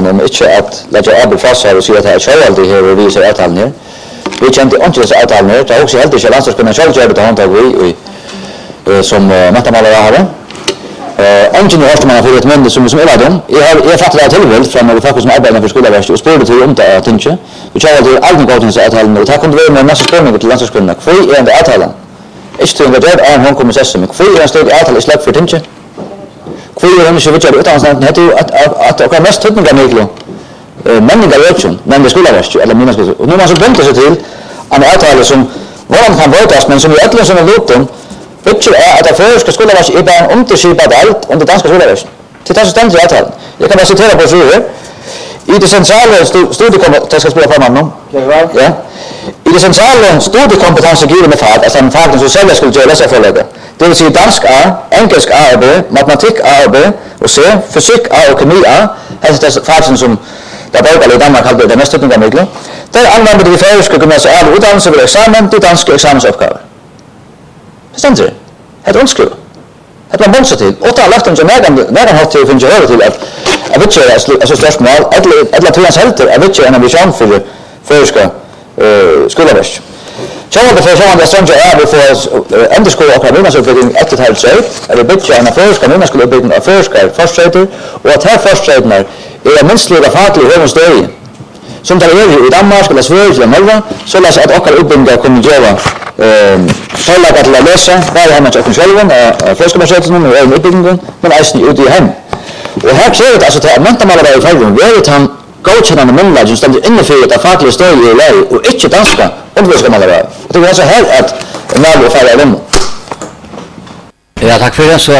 avtalen om ikke at legge av fra seg og si at det er kjøvaldig her og viser avtalen her. Vi kjente ikke disse avtalen her, det er også heldig ikke landslagskunnet selv gjør det til håndtag vi som metamalere har det. Ingen i Horstemann for et myndig som er lagt om. Jeg fattet det tilvilt fra noen folk som arbeider for skoleverket og spurte til om det er tinge. Vi kjøvaldig aldri gå til disse avtalen og det kunne være med masse spørninger til landslagskunnet. Hvor er det avtalen? Ikke til en verdert av en håndkommende sesse, men hvor er en støk avtale i slag for tinge? Hvor er en ikke vidtjør utdannelsesnevnden? Det er at dere mest tøtning av miklo. Menningar økjon, men det skoleverket eller mina skoleverket. Og nå man så bunter seg til en avtale som hvordan kan våtas, men som i ætlen som er loten, bygger er at det føreske skoleverket er bare en underskipet alt under danske skoleverket. Til det som stender i avtalen. Jeg kan bare citere på syre. I det sentrale studiekompetanse, skal spille formann nå? Ja. I det sentrale studiekompetansegivende fag, altså en fag som selv skulle gjøre leserforlegget. Det vil si dansk A, engelsk A og B, matematikk A og B, og C, fysikk A og kemi A. Her er det fag som det er borgerlig i Danmark kalder det mest tøtning av miklo. Der anvender de færøyske gymnasiale utdannelser ved eksamen til danske eksamensoppgaver. Det stender det. Det er ondskrivet. Det er man bonser til. Og det har lagt en som nærmere hatt til å finne høyre til at jeg vet ikke er så spørsmål, eller til hans helter, jeg vet ikke en ambisjon for færøyske skoleverk. Kjønner det for sånn at stender er vi får endeskole og minnesutbygging etter til seg, eller bygge en av færøyske minneskoleutbygging av færøyske forskjøyter, og at her forskjøytene er minstlige faglige høyre støy. Som det er i Danmark eller Sverige eller Norge, så la seg at okkar utbygginger kunne gjøre forlaget til å lese, bare hjemme til okken selv, av forskermarsøtene og egen utbyggingen, men eisen ute i hjem. Og her krever det altså til at mentamalere i Færøyene ved han godkjennende munnlag som stender innenfor at faglige støy i lei, og ikke danska underviskermalere. Og det er altså her at en valg og feil er rom. Ja, takk for det. Så